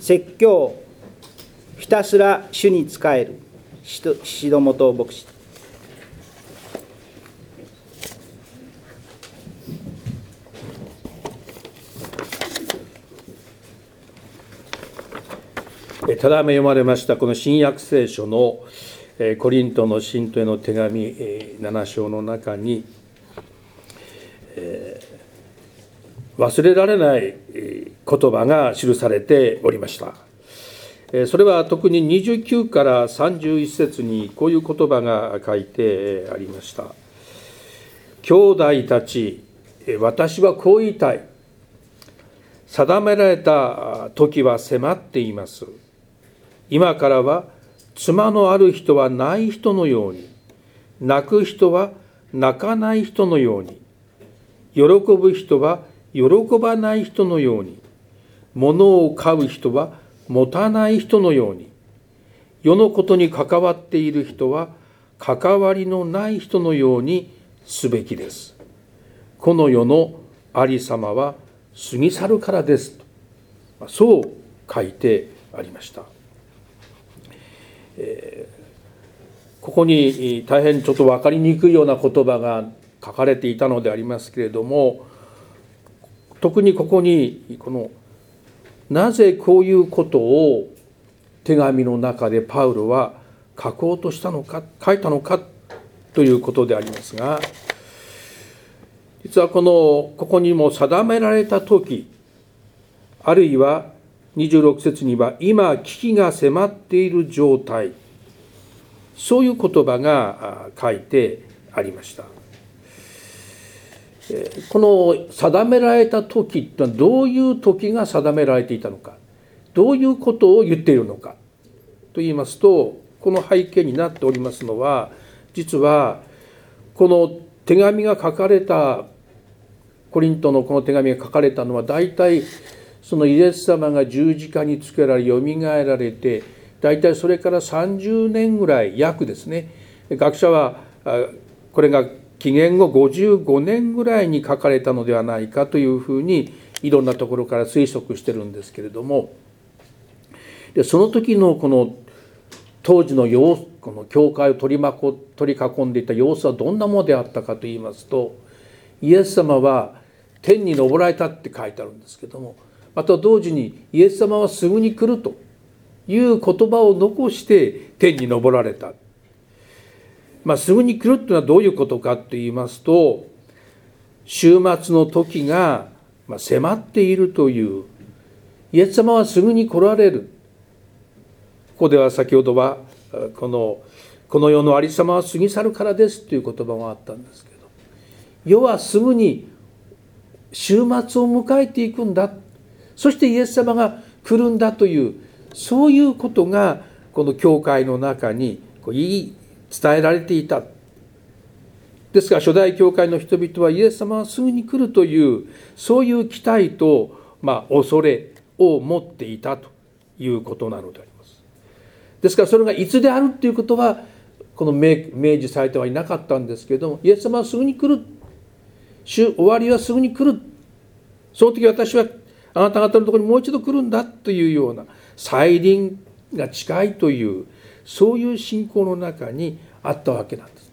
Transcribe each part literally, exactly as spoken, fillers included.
説教、ひたすら主に仕える宍戸元牧師。 ただいま読まれましたこの新約聖書のコリントの信徒への手紙なな章の中に、忘れられない言葉が記されておりました。それは特ににじゅうきゅうからさんじゅういち節にこういう言葉が書いてありました。兄弟たち、私はこう言いたい。定められた時は迫っています。今からは妻のある人はない人のように、泣く人は泣かない人のように、喜ぶ人は喜ばない人のように、物を買う人は持たない人のように、世のことに関わっている人は関わりのない人のようにすべきです。この世のありさまは過ぎ去るからです。そう書いてありました。えー、ここに大変ちょっと分かりにくいような言葉が書かれていたのでありますけれども、特にここにこのなぜこういうことを手紙の中でパウロは書こうとしたのか、書いたのかということでありますが、実はこのここにも定められた時、あるいはにじゅうろく節には今危機が迫っている状態、そういう言葉が書いてありました。この定められた時というのはどういう時が定められていたのか、どういうことを言っているのかといいますと、この背景になっておりますのは、実はこの手紙が書かれた、コリントのこの手紙が書かれたのは大体そのイエス様が十字架につけられよみがえられて、大体それからさんじゅうねんぐらい、約ですね、学者はこれが紀元後ごじゅうごねんぐらいに書かれたのではないかというふうにいろんなところから推測してるんですけれども、でその時のこの当時の様子、この教会を取りまこ取り囲んでいた様子はどんなものであったかといいますと、イエス様は天に昇られたって書いてあるんですけども、また同時にイエス様はすぐに来るという言葉を残して天に昇られた。まあ、すぐに来るというのはどういうことかといいますと、終末の時が迫っているという、イエス様はすぐに来られる。ここでは先ほどはこのこの世のありさまは過ぎ去るからですという言葉があったんですけど、世はすぐに終末を迎えていくんだ、そしてイエス様が来るんだという、そういうことがこの教会の中に言い伝えられていた。ですから初代教会の人々はイエス様はすぐに来るという、そういう期待と、まあ、恐れを持っていたということなのであります。ですからそれがいつであるということはこの明示されてはいなかったんですけれども、イエス様はすぐに来る、終わりはすぐに来る、その時私はあなた方のところにもう一度来るんだというような、再臨が近いという、そういう信仰の中にあったわけなんですね。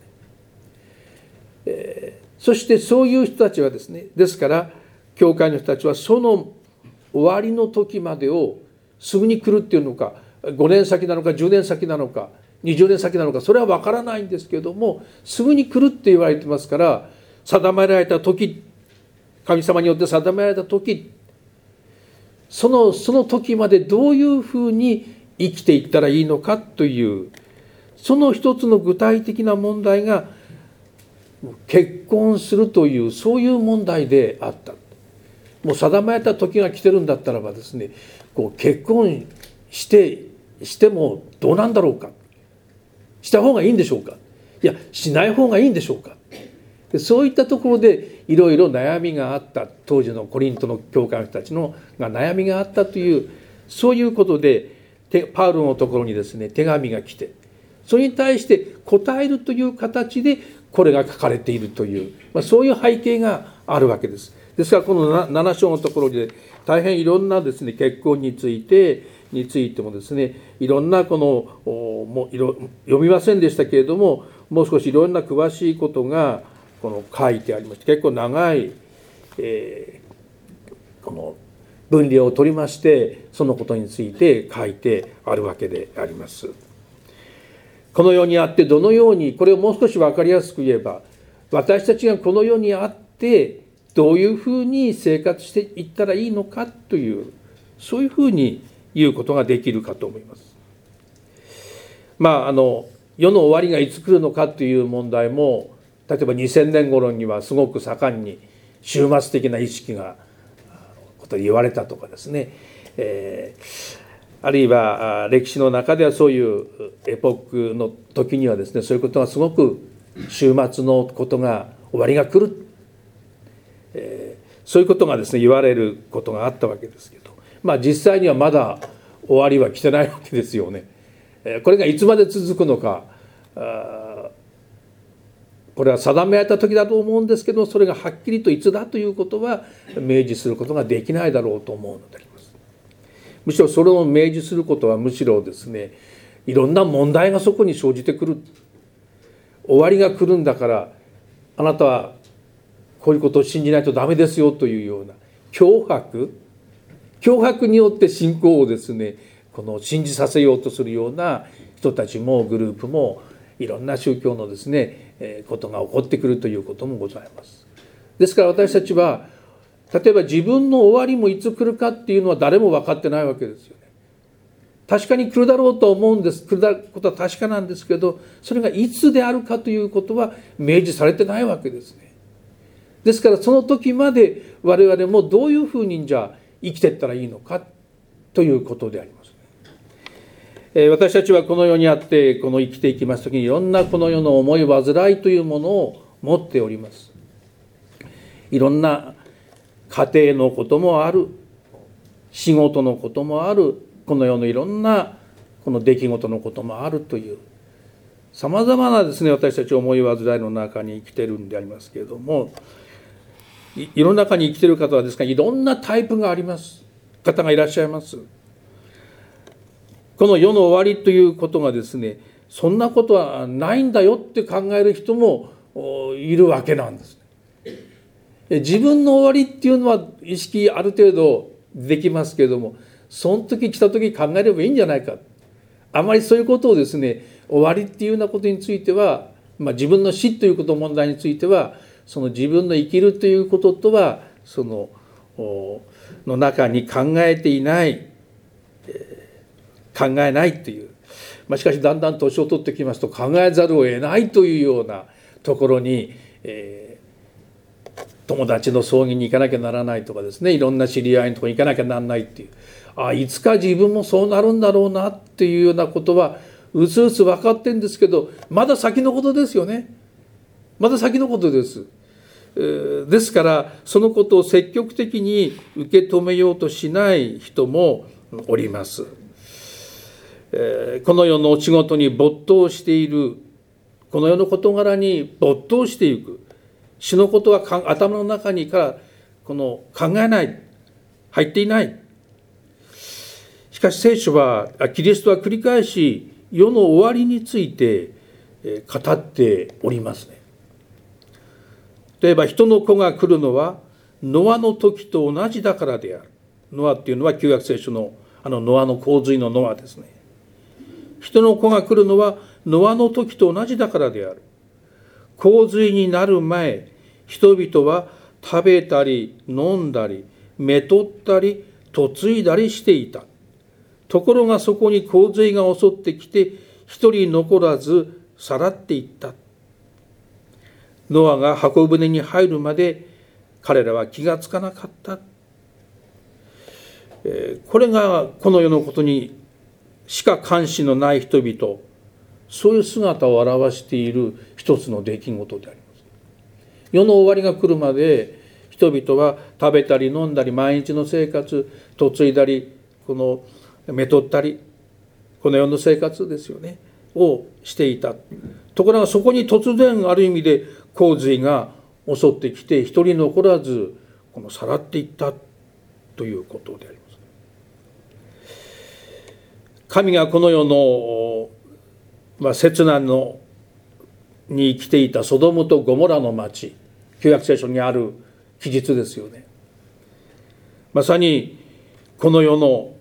えー、そしてそういう人たちはですね、ですから教会の人たちはその終わりの時までをすぐに来るっていうのか、ごねん先なのかじゅうねん先なのかにじゅうねん先なのか、それは分からないんですけれども、すぐに来るって言われてますから、定められた時、神様によって定められた時、そのその時までどういうふうに生きていったらいいのかという、その一つの具体的な問題が結婚するという、そういう問題であった。もう定められた時が来てるんだったらばですね、こう結婚してしてもどうなんだろうか、した方がいいんでしょうか、いやしない方がいいんでしょうか、そういったところでいろいろ悩みがあった。当時のコリントの教会の人たちのが悩みがあったという、そういうことでパウロのところにですね手紙が来て、それに対して答えるという形でこれが書かれているという、まあ、そういう背景があるわけです。ですからこのなな章のところで大変いろんなですね結婚についてについてもですね、いろんなこのもういろ読みませんでしたけれども、もう少しいろんな詳しいことがこの書いてありまして、結構長い、えー、この分離を取りまして、そのことについて書いてあるわけであります。この世にあってどのように、これをもう少し分かりやすく言えば、私たちがこの世にあってどういうふうに生活していったらいいのかという、そういうふうに言うことができるかと思います。まああの世の終わりがいつ来るのかという問題も、例えばにせんねん頃にはすごく盛んに終末的な意識がこと言われたとかですね、えーあるいは歴史の中ではそういうエポックの時にはですね、そういうことがすごく終末のことが終わりが来る、えー、そういうことがですね言われることがあったわけですけど、まあ実際にはまだ終わりは来てないわけですよね。これがいつまで続くのか、これは定められた時だと思うんですけど、それがはっきりといつだということは明示することができないだろうと思うのであります。むしろそれを明示することはむしろですね、いろんな問題がそこに生じてくる。終わりが来るんだからあなたはこういうことを信じないとダメですよというような脅迫脅迫によって信仰をですねこの信じさせようとするような人たちもグループもいろんな宗教のですねことが起こってくるということもございます。ですから私たちは例えば自分の終わりもいつ来るかっていうのは誰も分かってないわけですよね。確かに来るだろうと思うんです。来ることは確かなんですけど、それがいつであるかということは明示されてないわけですね。ですからその時まで我々もどういうふうにじゃあ生きていったらいいのかということでありますね。私たちはこの世にあってこの生きていきます時にいろんなこの世の思い煩いというものを持っております。いろんな家庭のこともある、仕事のこともある、この世のいろんなこの出来事のこともあるというさまざまなですね私たち思い煩いの中に生きているんでありますけれども、世の中に生きている方はですからいろんなタイプがあります方がいらっしゃいます。この世の終わりということがですねそんなことはないんだよって考える人もいるわけなんです。自分の終わりっていうのは意識ある程度できますけれども、その時来た時考えればいいんじゃないか。あまりそういうことをですね終わりっていうようなことについては、まあ、自分の死ということ問題についてはその自分の生きるということとはそのの中に考えていない、えー、考えないという、まあ、しかしだんだん年を取ってきますと考えざるを得ないというようなところに、えー友達の葬儀に行かなきゃならないとかですね、いろんな知り合いのところに行かなきゃならないっていう、あいつか自分もそうなるんだろうなっていうようなことはうすうす分かってるんですけど、まだ先のことですよね。まだ先のことです。えー、ですからそのことを積極的に受け止めようとしない人もおります。えー、この世のお仕事に没頭している、この世の事柄に没頭していく、死のことは頭の中にからこの考えない、入っていない。しかし聖書はキリストは繰り返し世の終わりについて語っておりますね。例えば人の子が来るのはノアの時と同じだからである。ノアっていうのは旧約聖書のあのノアの洪水のノアですね。人の子が来るのはノアの時と同じだからである。洪水になる前、人々は食べたり飲んだりめとったり嫁いだりしていた。ところがそこに洪水が襲ってきて一人残らずさらっていった。ノアが箱舟に入るまで彼らは気がつかなかった。これがこの世のことにしか関心のない人々、そういう姿を表している一つの出来事であります。世の終わりが来るまで人々は食べたり飲んだり毎日の生活、嫁いだりこのめとったりこの世の生活ですよねをしていた。ところがそこに突然ある意味で洪水が襲ってきて一人残らずこのさらっていったということであります。 神がこの世の、まあ、刹那のに生きていたソドムとゴモラの町、旧約聖書にある記述ですよね。まさにこの世の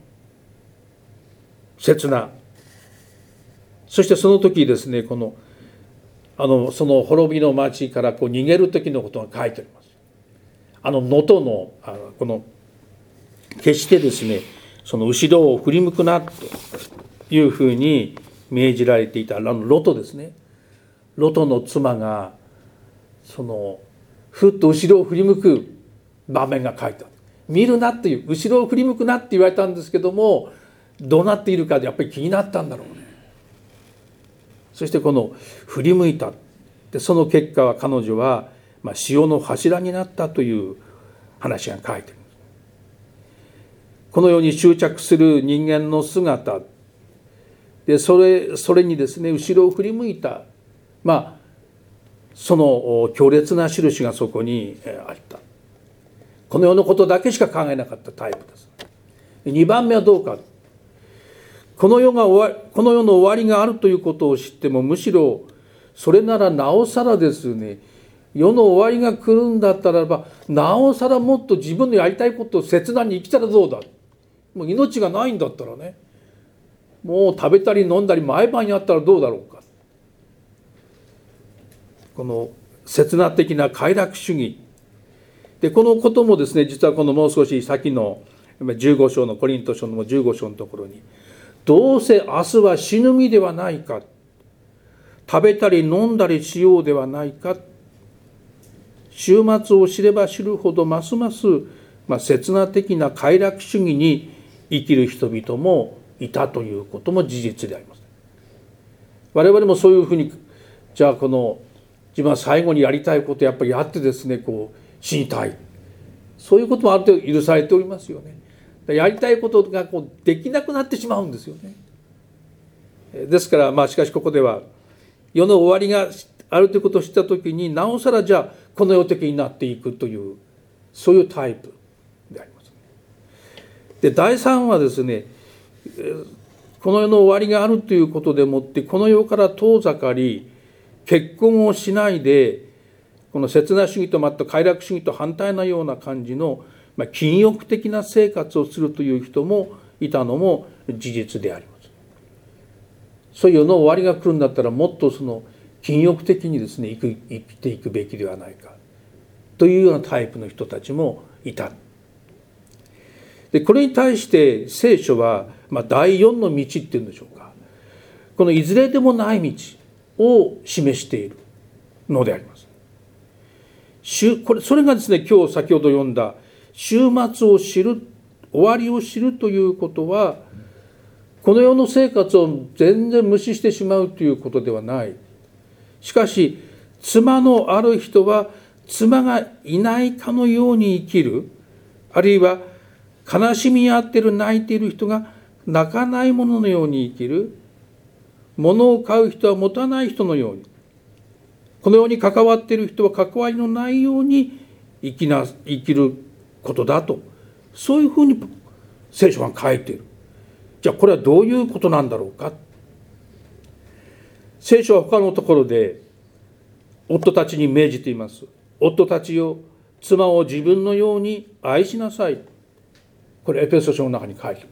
刹那、そしてその時ですね、このあのその滅びの町からこう逃げる時のことが書いてあります。あの能登のあのこの決してですね、その後ろを振り向くなというふうに命じられていたあのロトですね。ロトの妻がそのふっと後ろを振り向く場面が書いてある。見るなっていう、後ろを振り向くなって言われたんですけども、どうなっているかでやっぱり気になったんだろうね。そしてこの振り向いた。でその結果は彼女は、まあ、潮の柱になったという話が書いてある。このように執着する人間の姿で、それそれにですね、後ろを振り向いた、まあその強烈な印がそこにあった。この世のことだけしか考えなかったタイプです。にばんめはどうか。この世が終わこの世の終わりがあるということを知っても、むしろそれならなおさらですね、世の終わりが来るんだったらば、なおさらもっと自分のやりたいことを切断に生きたらどうだ。もう命がないんだったらね、もう食べたり飲んだり毎晩やったらどうだろうか。この刹那的な快楽主義で、このこともですね、実はこのもう少し先のじゅうご章のコリント書のじゅうご章のところに、どうせ明日は死ぬ身ではないか、食べたり飲んだりしようではないか、終末を知れば知るほどますます、まあ、刹那的な快楽主義に生きる人々もいたということも事実であります。我々もそういうふうに、じゃあこの自分は最後にやりたいことをやっぱりやってですね、こう死にたい、そういうこともある程度許されておりますよね。やりたいことがこうできなくなってしまうんですよね。ですからまあしかしここでは世の終わりがあるということを知ったときに、なおさらじゃあこの世的になっていくという、そういうタイプであります。でだいさんはですね、この世の終わりがあるということでもってこの世から遠ざかり、結婚をしないでこの刹那主義とまた快楽主義と反対なような感じの禁欲的な生活をするという人もいたのも事実であります。そういう世の終わりが来るんだったら、もっとその禁欲的にですね生きていくべきではないかというようなタイプの人たちもいた。でこれに対して聖書は、まあ、第四の道っていうんでしょうか、このいずれでもない道を示しているのであります。これそれがですね、今日先ほど読んだ終末を知る、終わりを知るということは、この世の生活を全然無視してしまうということではない。しかし妻のある人は妻がいないかのように生きる、あるいは悲しみにあっている泣いている人が泣かないもののように生きる、物を買う人は持たない人のように、このように関わっている人は関わりのないように生きな生きることだと、そういうふうに聖書が書いている。じゃあこれはどういうことなんだろうか。聖書は他のところで夫たちに命じています。夫たちよ、妻を自分のように愛しなさい。これエペソ書の中に書いています。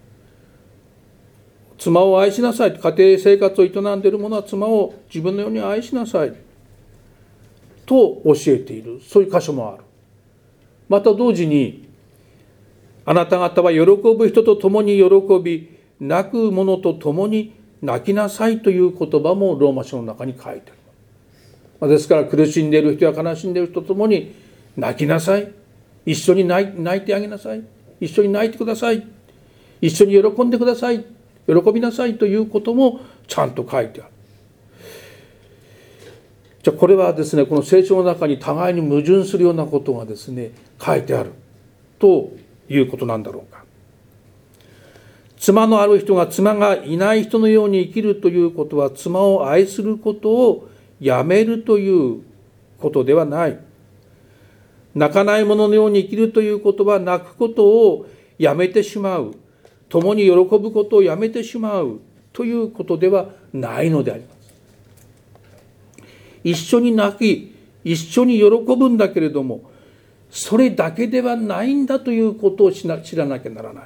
妻を愛しなさい。家庭生活を営んでいる者は妻を自分のように愛しなさいと教えている、そういう箇所もある。また同時に、あなた方は喜ぶ人と共に喜び、泣く者と共に泣きなさいという言葉もローマ書の中に書いてある。ですから苦しんでいる人や悲しんでいる人と共に泣きなさい。一緒に泣いてあげなさい。一緒に泣いてください。一緒に喜んでください。喜びなさいということもちゃんと書いてある。じゃあこれはですね、この聖書の中に互いに矛盾するようなことがですね書いてあるということなんだろうか。妻のある人が妻がいない人のように生きるということは、妻を愛することをやめるということではない。泣かない者のように生きるということは、泣くことをやめてしまう、 共に喜ぶことをやめてしまうということではないのであります。一緒に泣き、一緒に喜ぶんだけれども、それだけではないんだということを知らなきゃならない。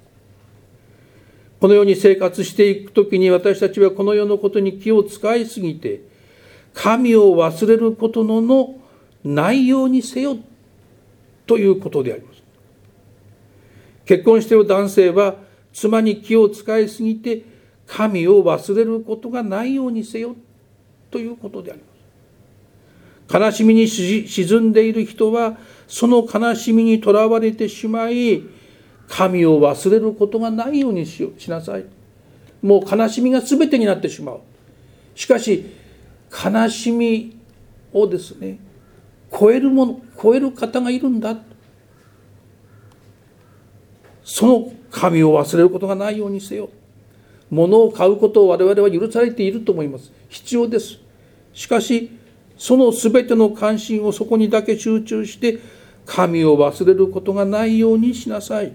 このように生活していくときに、私たちはこの世のことに気を使いすぎて、神を忘れることののないようにせよということであります。結婚している男性は妻に気を使いすぎて神を忘れることがないようにせよということであります。悲しみに沈んでいる人はその悲しみにとらわれてしまい、神を忘れることがないようにしなさい。もう悲しみが全てになってしまう。しかし悲しみをですね、超えるもの、超える方がいるんだ。その神を忘れることがないようにせよ。物を買うことを我々は許されていると思います。必要です。しかしその全ての関心をそこにだけ集中して神を忘れることがないようにしなさい。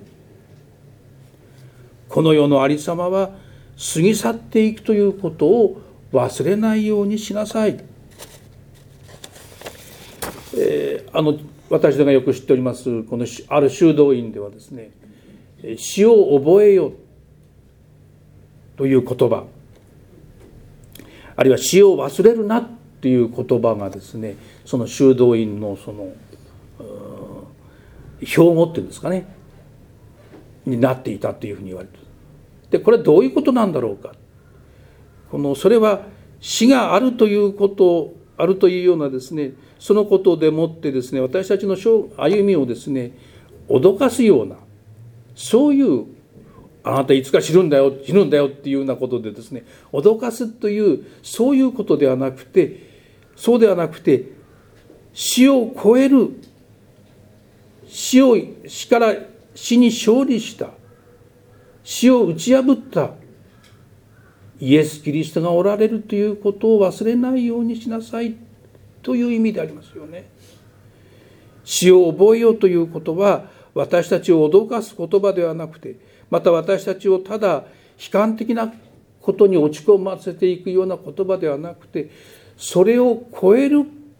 この世のありさまは過ぎ去っていくということを忘れないようにしなさい。えー、あの私がよく知っておりますこのある修道院ではですね、死を覚えよという言葉、あるいは死を忘れるなという言葉がですね、その修道院のその標語っていうんですかね、になっていたというふうに言われている。でこれはどういうことなんだろうか。このそれは死があるということあるというようなですね、そのことでもってですね、私たちの歩みをですね脅かすような、そういうあなたいつか死ぬんだよ死ぬんだよっていうようなことでですね脅かすという、そういうことではなくて、そうではなくて死を超える、死を死から死に勝利した、死を打ち破ったイエス・キリストがおられるということを忘れないようにしなさいという意味でありますよね。死を覚えようということは私たちを脅かす言葉ではなくて、また私たちをただ悲観的なことに落ち込ませていくような言葉ではなくて、それを超える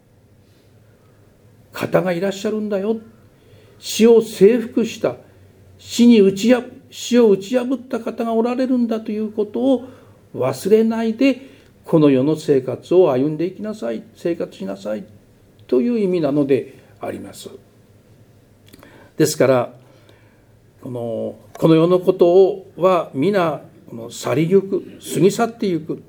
方がいらっしゃるんだよ。死を征服した、死に打ち破死を打ち破った方がおられるんだということを忘れないで、この世の生活を歩んでいきなさい、生活しなさいという意味なのであります。ですからこのこの世のことをは皆この去りゆく、過ぎ去ってゆく。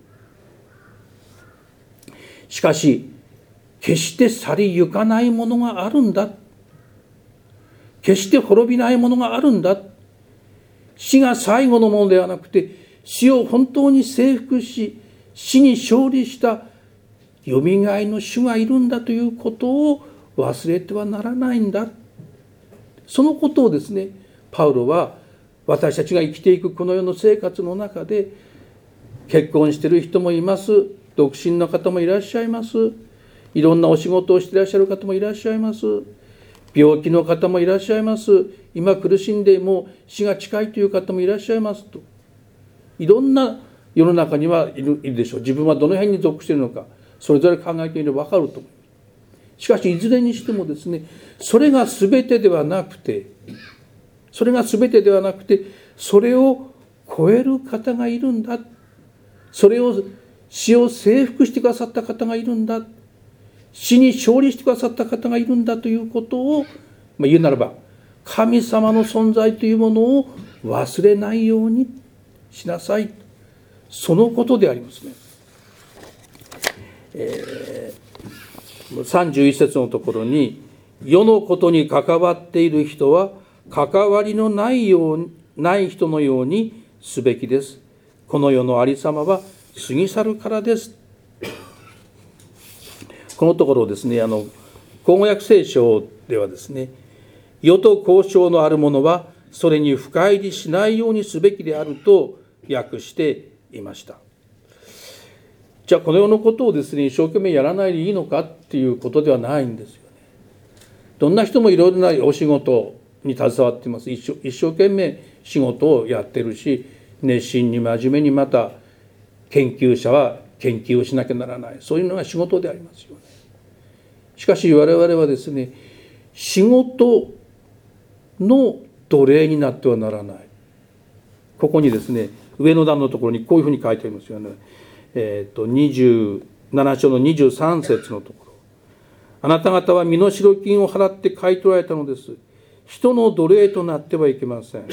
しかし決して去りゆかないものがあるんだ。決して滅びないものがあるんだ。死が最後のものではなくて、死を本当に征服し、死に勝利したよみがえりの主がいるんだということを忘れてはならないんだ。そのことをですね、パウロは私たちが生きていくこの世の生活の中で、結婚している人もいます、独身の方もいらっしゃいます、いろんなお仕事をしていらっしゃる方もいらっしゃいます、病気の方もいらっしゃいます、今苦しんでもう死が近いという方もいらっしゃいますと、いろんな世の中にはいる、いるでしょう。自分はどの辺に属しているのか、それぞれ考えてみれば分かると思います。しかしいずれにしてもですね、それが全てではなくてそれが全てではなくてそれを超える方がいるんだ。それを死を征服してくださった方がいるんだ。死に勝利してくださった方がいるんだということを、まあ、言うならば神様の存在というものを忘れないようにしなさい。そのことでありますね。えー、さんじゅういち節のところに、世のことに関わっている人は関わりのないようない人のようにすべきです。この世のありさまは過ぎ去るからです。このところですね、あの口語訳聖書ではですね、世と交渉のあるものはそれに深入りしないようにすべきであると訳していました。じゃあこの世のことをですね、一生懸命やらないでいいのかっていうことではないんですよね。どんな人もいろいろなお仕事に携わっています。一生、一生懸命仕事をやってるし、熱心に真面目に、また研究者は研究をしなきゃならない、そういうのが仕事でありますよね。しかし我々はですね、仕事の奴隷になってはならない。ここにですね、上の段のところにこういうふうに書いてありますよね。えっとにじゅうなな章のにじゅうさん節のところ、あなた方は身代金を払って買い取られたのです。人の奴隷となってはいけません。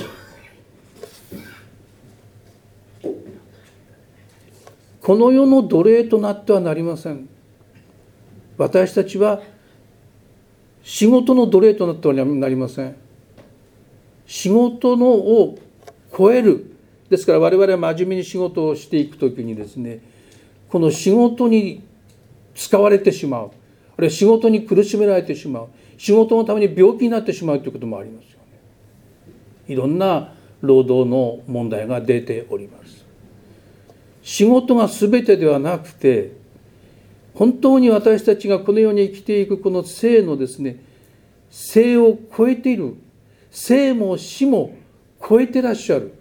この世の奴隷となってはなりません。私たちは仕事の奴隷となってはなりません。仕事のを超える。ですから我々は真面目に仕事をしていくときにですね、この仕事に使われてしまう、あるいは仕事に苦しめられてしまう、仕事のために病気になってしまうということもありますよね。いろんな労働の問題が出ております。仕事が全てではなくて、本当に私たちがこの世に生きていくこの生のですね、生を超えている、生も死も超えてらっしゃる。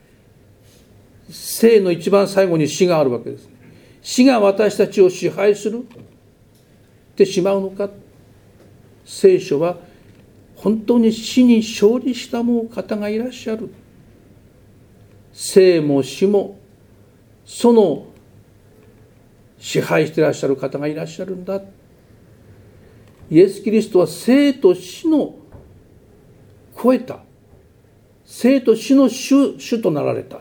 生の一番最後に死があるわけです。死が私たちを支配するってしまうのか。聖書は本当に死に勝利したも方がいらっしゃる。生も死もその支配していらっしゃる方がいらっしゃるんだ。イエス・キリストは生と死の超えた、生と死の主、主となられた。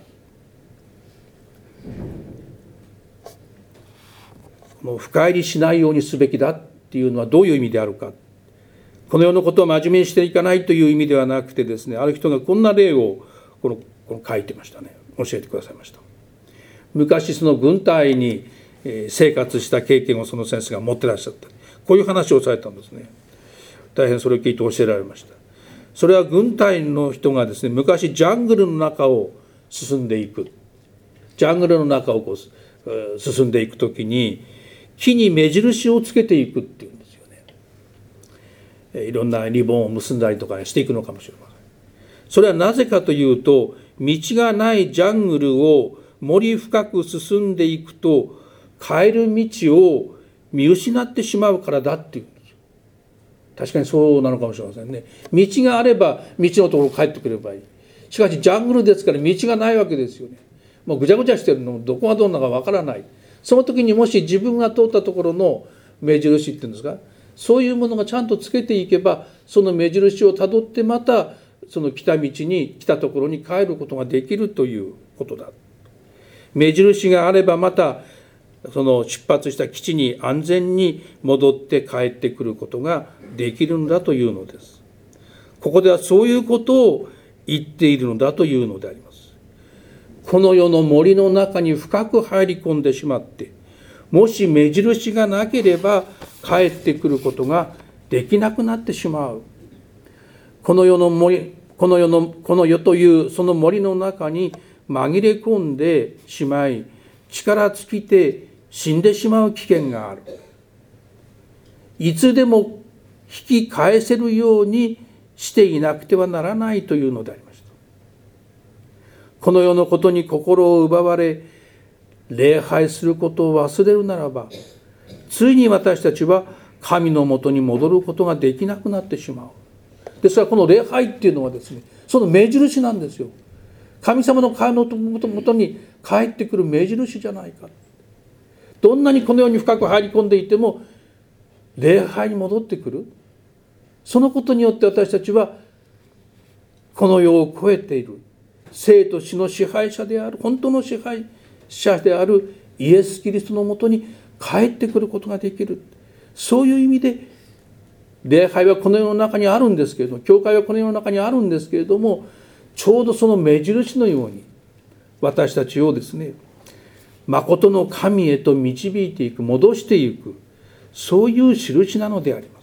この深入りしないようにすべきだっていうのはどういう意味であるか。この世のことを真面目にしていかないという意味ではなくてですね、ある人がこんな例をこのこの書いてましたね。教えてくださいました。昔その軍隊に生活した経験をその先生が持ってらっしゃった。こういう話をされたんですね。大変それを聞いて教えられました。それは軍隊の人がですね、昔ジャングルの中を進んでいく。ジャングルの中をこう進んでいくときに、木に目印をつけていくっていうんですよね。いろんなリボンを結んだりとかしていくのかもしれません。それはなぜかというと、道がないジャングルを森深く進んでいくと、帰る道を見失ってしまうからだっていうんですよ。確かにそうなのかもしれませんね。道があれば道のところ帰ってくればいい。しかしジャングルですから道がないわけですよね。もうぐちゃぐちゃしてるのもどこがどんなかわからない。その時にもし自分が通ったところの目印っていうんですか、そういうものがちゃんとつけていけば、その目印をたどってまたその来た道に来たところに帰ることができるということだ。目印があればまたその出発した基地に安全に戻って帰ってくることができるんだというのです。ここではそういうことを言っているのだというのであります。この世の森の中に深く入り込んでしまって、もし目印がなければ帰ってくることができなくなってしまう。この世の森、この世の、この世というその森の中に紛れ込んでしまい、力尽きて死んでしまう危険がある。いつでも引き返せるようにしていなくてはならないというのでありました。この世のことに心を奪われ、礼拝することを忘れるならば、ついに私たちは神のもとに戻ることができなくなってしまう。ですからこの礼拝っていうのはですね、その目印なんですよ。神様の顔のもとに帰ってくる目印じゃないか。どんなにこの世に深く入り込んでいても礼拝に戻ってくる。そのことによって私たちはこの世を超えている生と死の支配者である、本当の支配者であるイエス・キリストのもとに帰ってくることができる。そういう意味で礼拝はこの世の中にあるんですけれども、教会はこの世の中にあるんですけれども、ちょうどその目印のように私たちをですね、誠の神へと導いていく、戻していく、そういう印なのであります。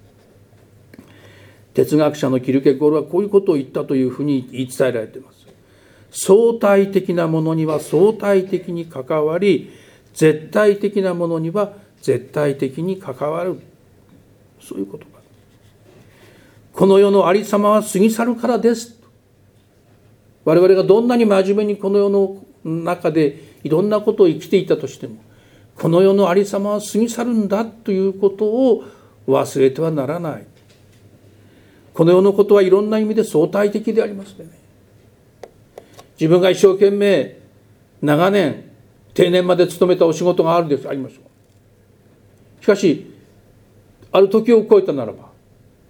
哲学者のキルケゴールはこういうことを言ったというふうに言い伝えられています。相対的なものには相対的に関わり、絶対的なものには絶対的に関わる。そういう言葉。 この世のありさまは過ぎ去るからです。我々がどんなに真面目にこの世の中でいろんなことを生きていたとしても、この世のありさまは過ぎ去るんだということを忘れてはならない。この世のことはいろんな意味で相対的でありますね。自分が一生懸命長年定年まで勤めたお仕事があるでありましょう。しかしある時を超えたならば、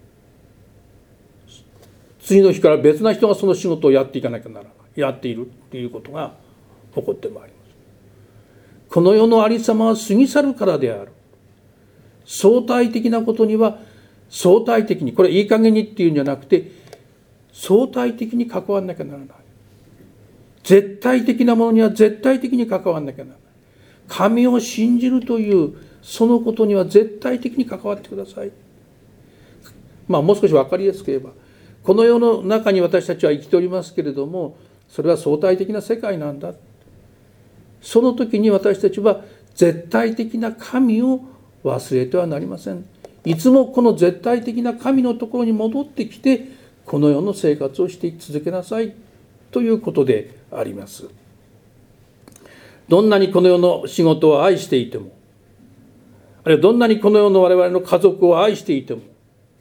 次の日から別な人がその仕事をやっていかなきゃならない、やっているということが起こってまいります。この世のありさまは過ぎ去るからである。相対的なことには相対的に、これいい加減にっていうんじゃなくて、相対的に関わらなきゃならない。絶対的なものには絶対的に関わらなきゃならない。神を信じるというそのことには絶対的に関わってください。まあもう少し分かりやすく言えば、この世の中に私たちは生きておりますけれども、それは相対的な世界なんだ。その時に私たちは絶対的な神を忘れてはなりません。いつもこの絶対的な神のところに戻ってきて、この世の生活をして続けなさいということであります。どんなにこの世の仕事を愛していても、あるいはどんなにこの世の我々の家族を愛していても、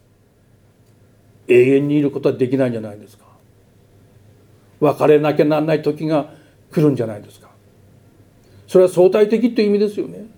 永遠にいることはできないんじゃないですか。別れなきゃならない時が来るんじゃないですか。それは相対的という意味ですよね。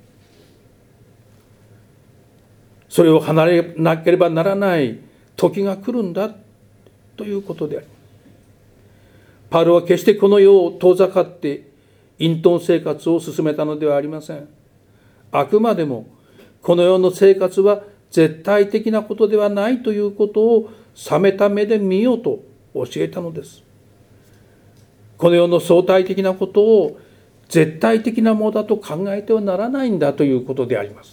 それを離れなければならない時が来るんだということであります。パウロは決してこの世を遠ざかって隠遁生活を進めたのではありません。あくまでもこの世の生活は絶対的なことではないということを冷めた目で見ようと教えたのです。この世の相対的なことを絶対的なものだと考えてはならないんだということであります。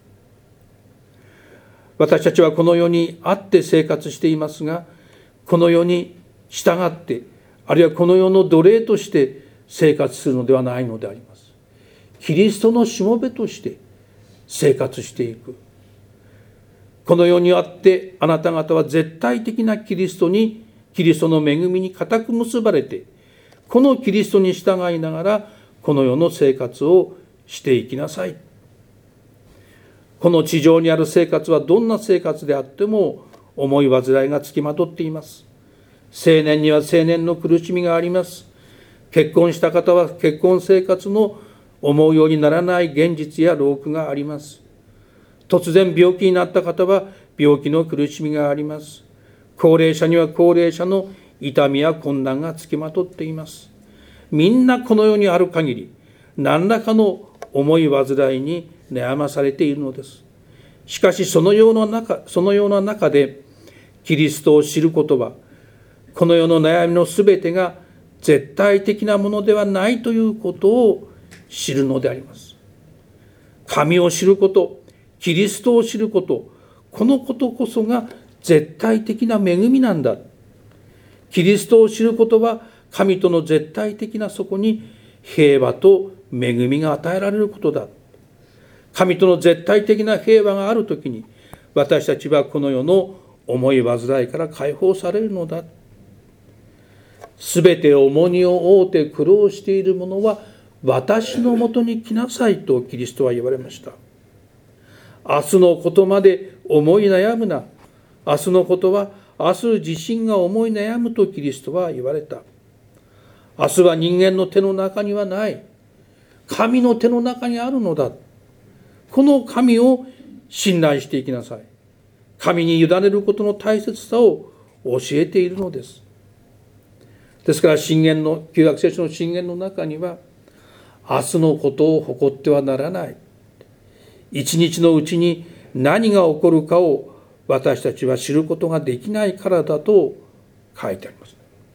私たちはこの世にあって生活していますが、この世に従って、あるいはこの世の奴隷として生活するのではないのであります。キリストのしもべとして生活していく。この世にあってあなた方は絶対的なキリストに、キリストの恵みに固く結ばれて、このキリストに従いながらこの世の生活をしていきなさい。この地上にある生活はどんな生活であっても重い煩いがつきまとっています。青年には青年の苦しみがあります。結婚した方は結婚生活の思うようにならない現実や労苦があります。突然病気になった方は病気の苦しみがあります。高齢者には高齢者の痛みや困難がつきまとっています。みんなこの世にある限り何らかの重い煩いに悩まされているのです。しかしそのような中、そのような中でキリストを知ることは、この世の悩みのすべてが絶対的なものではないということを知るのであります。神を知ること、キリストを知ること、このことこそが絶対的な恵みなんだ。キリストを知ることは、神との絶対的なそこに平和と恵みが与えられることだ。神との絶対的な平和があるときに、私たちはこの世の重い煩いから解放されるのだ。すべて重荷を負うて苦労している者は私のもとに来なさいとキリストは言われました。明日のことまで思い悩むな。明日のことは明日自身が思い悩むとキリストは言われた。明日は人間の手の中にはない。神の手の中にあるのだ。この神を信頼していきなさい。神に委ねることの大切さを教えているのです。ですから箴言の旧約聖書の箴言の中には、明日のことを誇ってはならない。一日のうちに何が起こるかを私たちは知ることができないからだと書いてあります。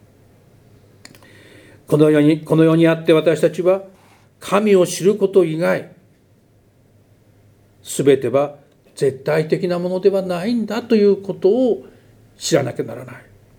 この世に、この世にあって私たちは神を知ること以外、すべては絶対的なものではないんだということを知らなきゃならない。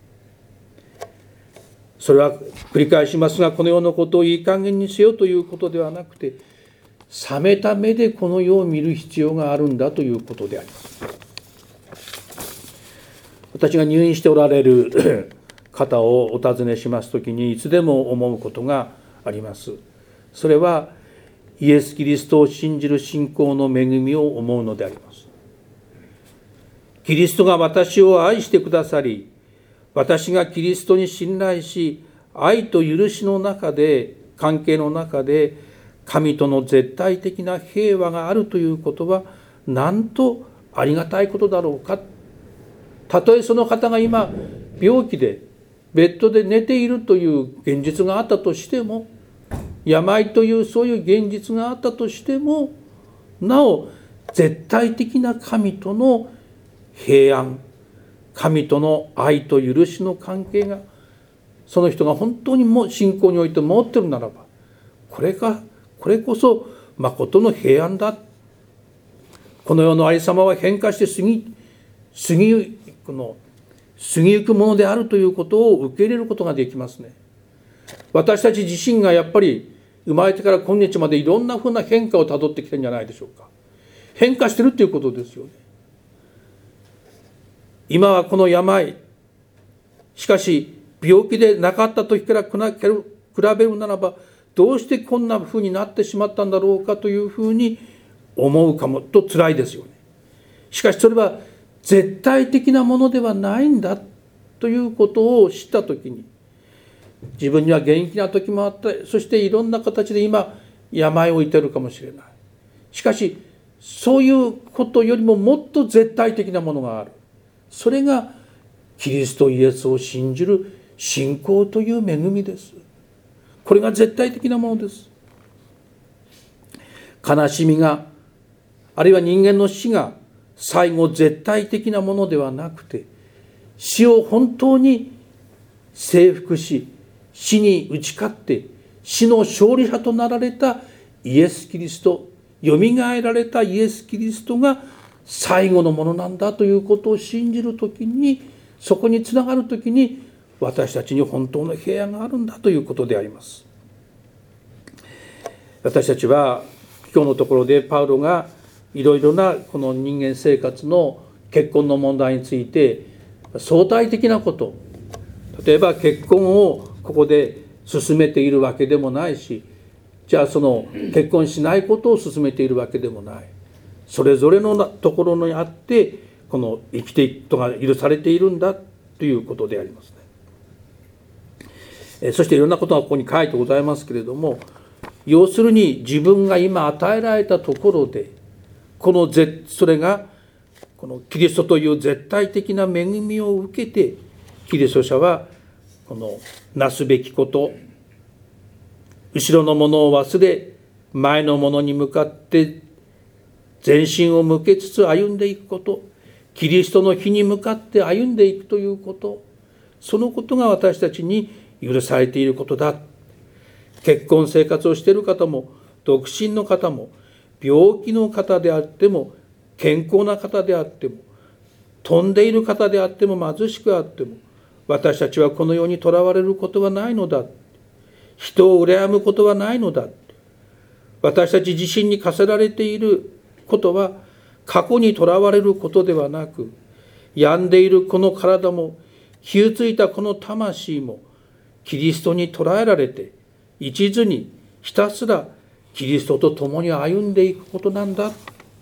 それは繰り返しますが、この世のことをいい加減にせよということではなくて、冷めた目でこの世を見る必要があるんだということであります。 私が入院しておられる方をお尋ねしますときにいつでも思うことがあります。それはイエス・キリストを信じる信仰の恵みを思うのであります。キリストが私を愛してくださり、私がキリストに信頼し、愛と許しの中で、関係の中で神との絶対的な平和があるということはなんとありがたいことだろうか。たとえその方が今病気でベッドで寝ているという現実があったとしても、病というそういう現実があったとしても、なお絶対的な神との平安、神との愛と許しの関係がその人が本当にも信仰において持っているならば、これがこれこそ誠の平安だ。この世のありさまは変化して過ぎ過ぎこの過ぎゆくものであるということを受け入れることができますね。私たち自身がやっぱり生まれてから今日までいろんなふうな変化をたどってきてるんじゃないでしょうか。変化してるということですよね。今はこの病、しかし病気でなかった時から比べるならば、どうしてこんなふうになってしまったんだろうかというふうに思うかもと辛いですよね。しかしそれは絶対的なものではないんだということを知ったときに、自分には元気な時もあった、そしていろんな形で今病を負っているかもしれない。しかしそういうことよりももっと絶対的なものがある。それがキリストイエスを信じる信仰という恵みです。これが絶対的なものです。悲しみが、あるいは人間の死が最後絶対的なものではなくて、死を本当に征服し、死に打ち勝って死の勝利者となられたイエス・キリスト、よみがえられたイエス・キリストが最後のものなんだということを信じるときに、そこにつながるときに私たちに本当の平安があるんだということであります。私たちは今日のところでパウロがいろいろなこの人間生活の結婚の問題について相対的なこと、例えば結婚をここで進めているわけでもないし、じゃあその結婚しないことを進めているわけでもない。それぞれのところにあってこの生きていくことが許されているんだということでありますね。そしていろんなことがここに書いてございますけれども、要するに自分が今与えられたところで、このそれがこのキリストという絶対的な恵みを受けて、キリスト者はこのなすべきこと、後ろのものを忘れ前のものに向かって全身を向けつつ歩んでいくこと、キリストの日に向かって歩んでいくということ、そのことが私たちに許されていることだ。結婚生活をしている方も、独身の方も、病気の方であっても、健康な方であっても、飛んでいる方であっても、貧しくあっても、私たちはこの世にとらわれることはないのだ。人を羨むことはないのだ。私たち自身に課せられていることは過去にとらわれることではなく、病んでいるこの体も傷ついたこの魂もキリストに捉えられて、一途にひたすらキリストと共に歩んでいくことなんだ。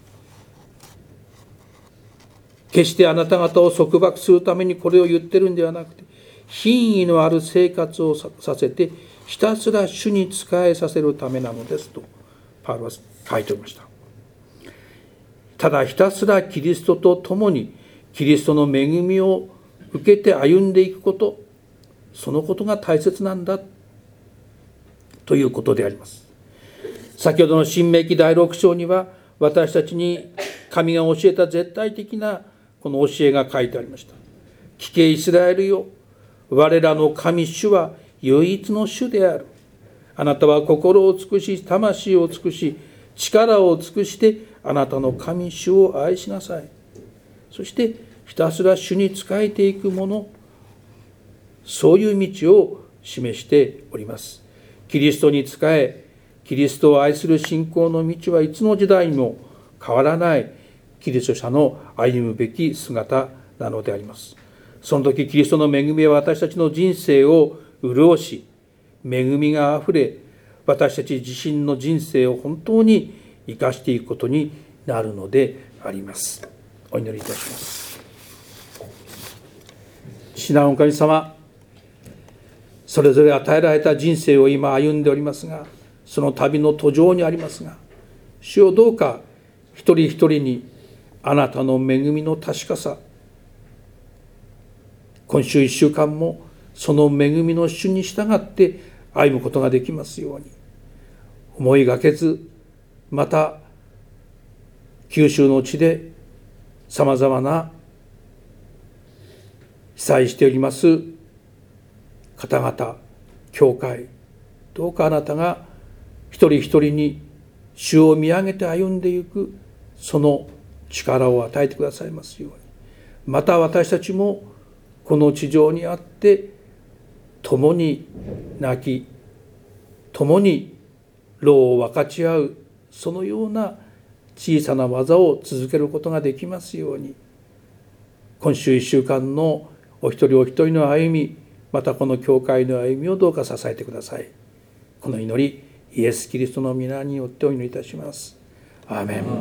決してあなた方を束縛するためにこれを言ってるんではなくて、品位のある生活をさせてひたすら主に仕えさせるためなのですとパウロは書いておりました。ただひたすらキリストと共にキリストの恵みを受けて歩んでいくこと、そのことが大切なんだということであります。先ほどの申命記だいろく章には、私たちに神が教えた絶対的なこの教えが書いてありました。聞けイスラエルよ、我らの神主は唯一の主である。あなたは心を尽くし、魂を尽くし、力を尽くしてあなたの神主を愛しなさい。そしてひたすら主に仕えていくもの、そういう道を示しております。キリストに仕え、キリストを愛する信仰の道はいつの時代にも変わらないキリスト者の歩むべき姿なのであります。 その時キリストの恵みは私たちの人生を潤し、恵みがあふれ、私たち自身の人生を本当に生かしていくことになるのであります。お祈りいたします。父なるお神様、それぞれ与えられた人生を今歩んでおりますが、その旅の途上にありますが、主よどうか一人一人にあなたの恵みの確かさ、今週一週間もその恵みの主に従って歩むことができますように、思いがけず、また九州の地でさまざまな被災しております方々、教会、どうかあなたが一人一人に主を見上げて歩んでいくその力を与えてくださいますように、また私たちもこの地上にあって共に泣き、共に労を分かち合う、そのような小さな技を続けることができますように、今週一週間のお一人お一人の歩み、またこの教会の歩みをどうか支えてください。この祈り、イエス・キリストの皆によってお祈りいたします。アーメン。